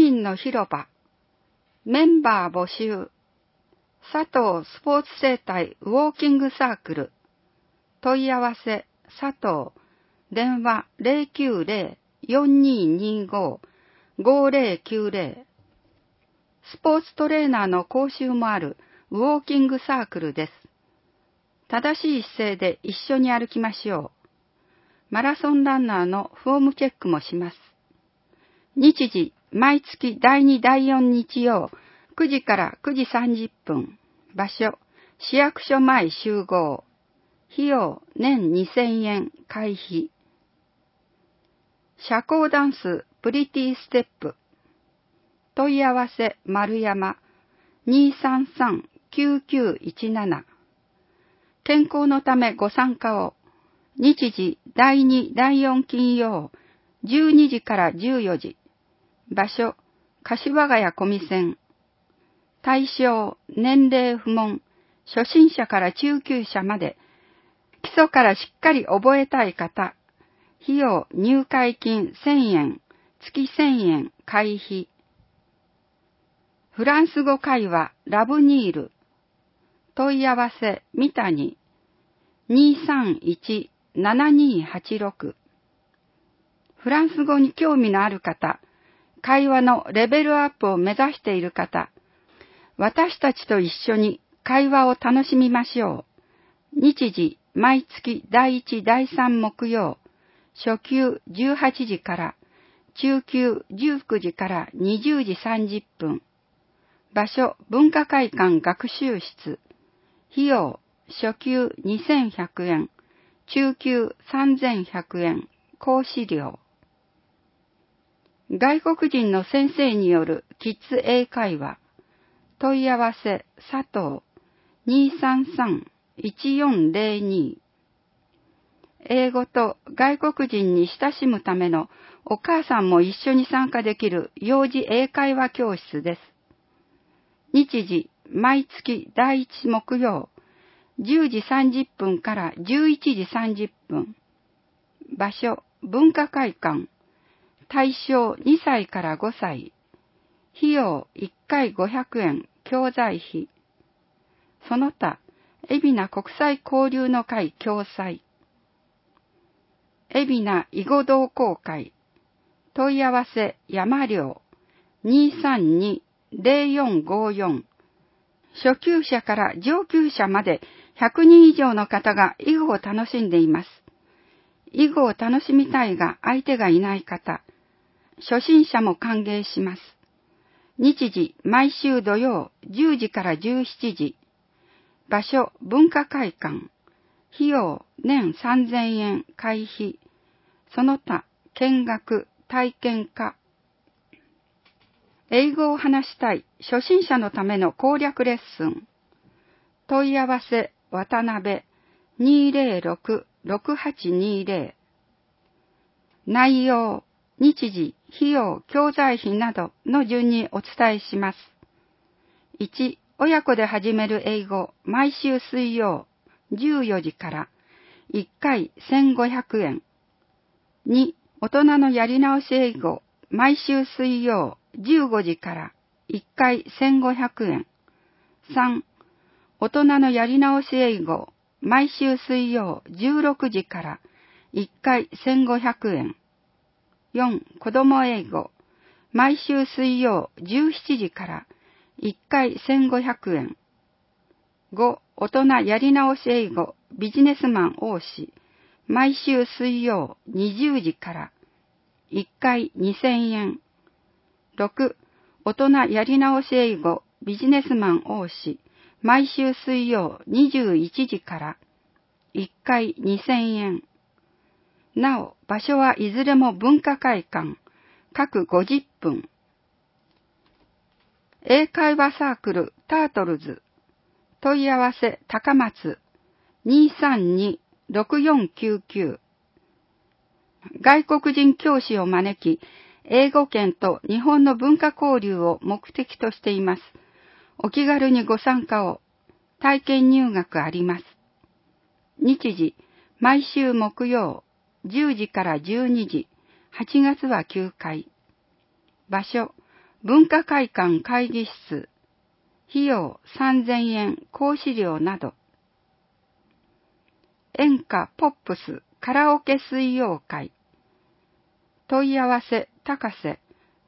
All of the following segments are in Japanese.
人の広場。メンバー募集。佐藤スポーツ生態ウォーキングサークル。問い合わせ佐藤。電話090-4225-5090。スポーツトレーナーの講習もあるウォーキングサークルです。正しい姿勢で一緒に歩きましょう。マラソンランナーのフォームチェックもします。日時、毎月第2第4日曜、9時から9時30分。場所、市役所前集合。費用、年2000円、会費。社交ダンス、プリティステップ。問い合わせ、丸山、233-9917。健康のためご参加を。日時、第2第4金曜、12時から14時。場所、柏ヶ谷小見線。対象、年齢不問、初心者から中級者まで、基礎からしっかり覚えたい方。費用、入会金1000円、月1000円、会費。フランス語会話、ラブニール。問い合わせ、三谷、231-7286。フランス語に興味のある方、会話のレベルアップを目指している方、私たちと一緒に会話を楽しみましょう。日時、毎月第1第3木曜、初級18時から、中級19時から20時30分。場所、文化会館学習室。費用、初級2100円、中級3100円、講師料。外国人の先生によるキッズ英会話。問い合わせ、佐藤、233-1402。英語と外国人に親しむためのお母さんも一緒に参加できる幼児英会話教室です。日時、毎月第1木曜、10時30分から11時30分。場所、文化会館。対象2歳から5歳。費用1回500円、教材費。その他、海老名国際交流の会共催。海老名囲碁同好会。問い合わせ、山領。232-0454。初級者から上級者まで100人以上の方が囲碁を楽しんでいます。囲碁を楽しみたいが相手がいない方、初心者も歓迎します。日時、毎週土曜、10時から17時。場所、文化会館。費用、年3000円、会費。その他、見学、体験化。英語を話したい、初心者のための攻略レッスン。問い合わせ、渡辺、206-6820。内容、日時、費用、教材費などの順にお伝えします。1、親子で始める英語、毎週水曜、14時から、1回1500円。2、大人のやり直し英語、毎週水曜、15時から、1回1500円。3、大人のやり直し英語、毎週水曜、16時から、1回1500円。4、子供英語、毎週水曜17時から1回1500円。5、大人やり直し英語、ビジネスマン講師、毎週水曜20時から1回2000円。6、大人やり直し英語、ビジネスマン講師、毎週水曜21時から1回2000円。なお、場所はいずれも文化会館、各50分。英会話サークルタートルズ。問い合わせ高松 232-6499。外国人教師を招き、英語圏と日本の文化交流を目的としています。お気軽にご参加を。体験入学あります。日時、毎週木曜、10時から12時、8月は9回。場所、 文化会館会議室、費用3000円講師料など。演歌ポップスカラオケ水曜会。問い合わせ高瀬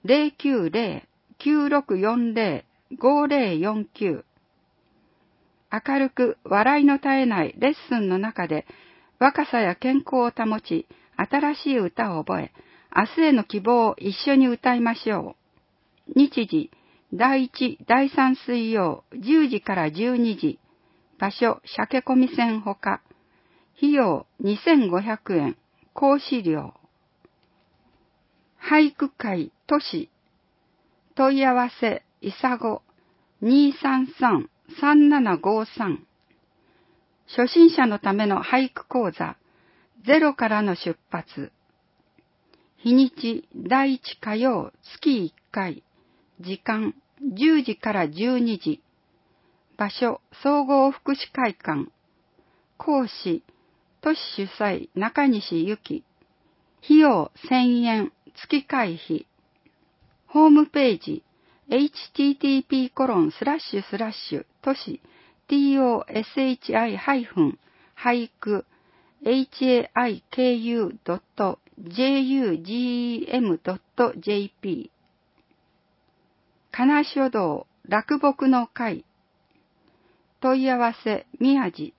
090-9640-5049。明るく笑いの絶えないレッスンの中で若さや健康を保ち、新しい歌を覚え、明日への希望を一緒に歌いましょう。日時、第1、第3水曜、10時から12時。場所、鮭込み線ほか。費用、2500円。講師料。俳句会都市。問い合わせ、いさご、233-3753。初心者のための俳句講座、ゼロからの出発。日にち、第1火曜、月1回。時間、10時から12時。場所、総合福祉会館。講師、都市主催、中西ゆき。費用1000円、月会費。ホームページ、http:// 都市 toshi-haiku.jugem.jp 金書道落木の会。問い合わせ宮地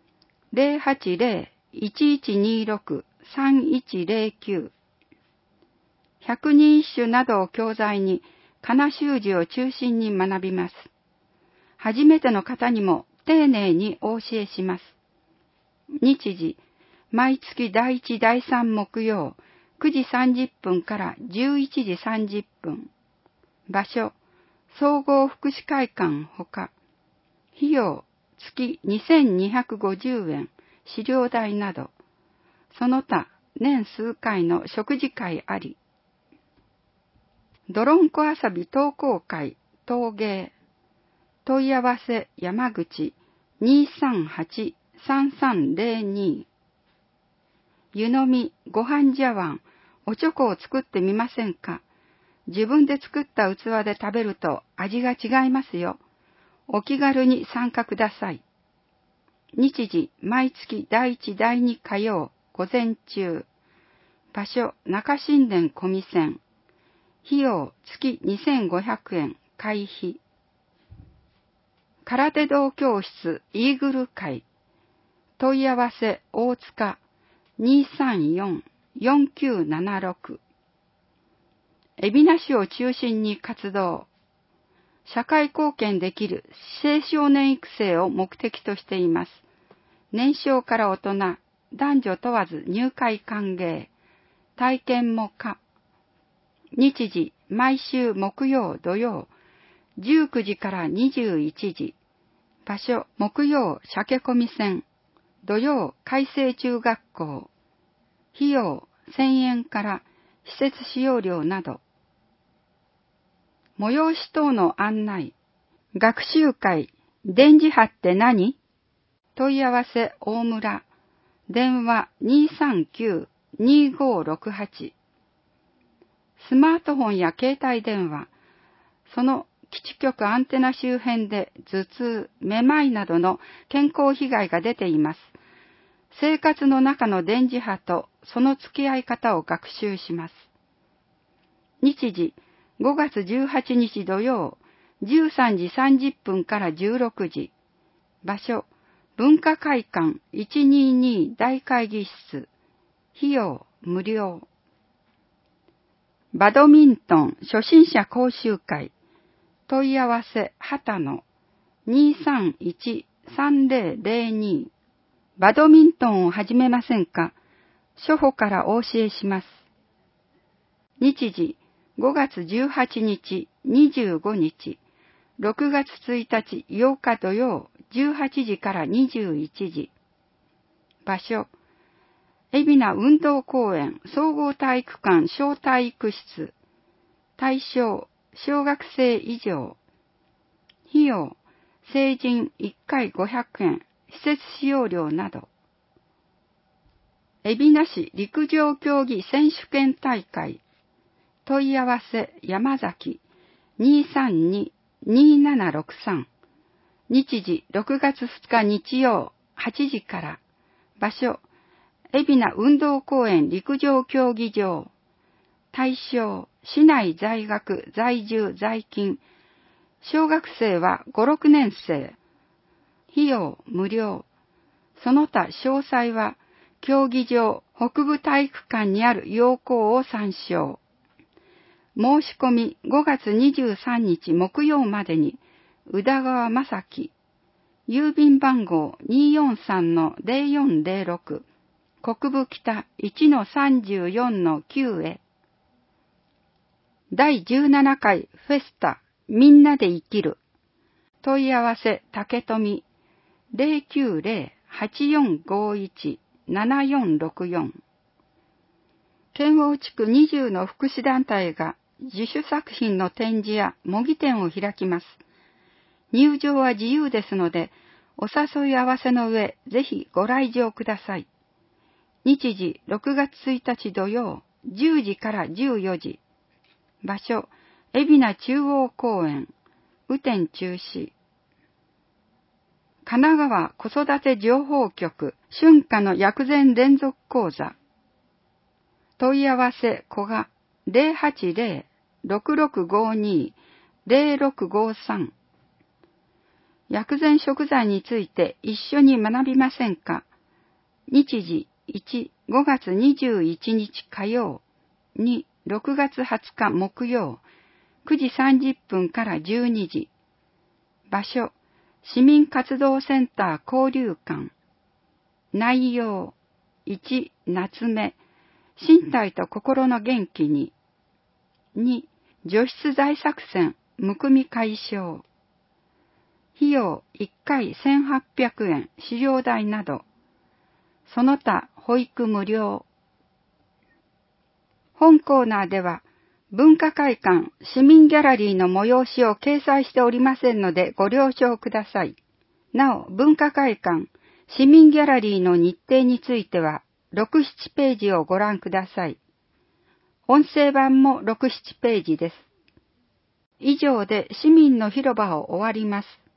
080-1126-3109。百人一首などを教材に仮名習字を中心に学びます。初めての方にも丁寧にお教えします。日時、毎月第1、第3木曜、9時30分から11時30分。場所、総合福祉会館ほか。費用、月2250円、資料代など。その他、年数回の食事会あり。どろんこ遊び同好会、陶芸。問い合わせ山口 238-3302。湯飲みご飯茶碗、おちょこを作ってみませんか？自分で作った器で食べると味が違いますよ。お気軽に参加ください。日時、毎月第1、第2火曜、午前中。場所、中新田小見線。費用、月2500円、会費。空手道教室、イーグル会。問い合わせ、大塚、234-4976。海老名市を中心に活動。社会貢献できる青少年育成を目的としています。年少から大人、男女問わず入会歓迎。体験も可。日時、毎週木曜、土曜、19時から21時。場所、木曜、鮭込み線。土曜、海星中学校。費用、1000円から施設使用料など。催し等の案内。学習会、電磁波って何？問い合わせ、大村。電話、239-2568。スマートフォンや携帯電話、その基地局アンテナ周辺で頭痛、めまいなどの健康被害が出ています。生活の中の電磁波とその付き合い方を学習します。日時、5月18日土曜、13時30分から16時。場所、文化会館122大会議室。費用、無料。バドミントン初心者講習会。問い合わせ、畑野 231-3002。バドミントンを始めませんか？初歩からお教えします。日時、5月18日、25日、6月1日、8日土曜、18時から21時。場所、海老名運動公園総合体育館小体育室。対象、小学生以上。費用、成人1回500円、施設使用料など。海老名市陸上競技選手権大会。問い合わせ、山崎 232-2763。日時6月2日日曜8時から。場所、海老名運動公園陸上競技場。対象、市内在学、在住、在勤。小学生は5、6年生。費用無料。その他詳細は、競技場北部体育館にある要項を参照。申し込み5月23日木曜までに、宇田川正樹。郵便番号 243-0406。国分北 1-34-9 へ。第17回フェスタみんなで生きる。問い合わせ竹富 090-8451-7464。県央地区20の福祉団体が自主作品の展示や模擬展を開きます。入場は自由ですので、お誘い合わせの上、ぜひご来場ください。日時6月1日土曜、10時から14時。場所、海老名中央公園、雨天中止。神奈川子育て情報局、春夏の薬膳連続講座。問い合わせ、古賀、080-6652-0653。薬膳食材について一緒に学びませんか？日時1、5月21日火曜、2、6月20日木曜、9時30分から12時。場所、市民活動センター交流館。内容、1、夏目、身体と心の元気に。2、除湿剤作戦、むくみ解消。費用1回1800円、使用代など。その他、保育無料。本コーナーでは、文化会館、市民ギャラリーの催しを掲載しておりませんのでご了承ください。なお、文化会館、市民ギャラリーの日程については、6、7ページをご覧ください。音声版も6、7ページです。以上で市民の広場を終わります。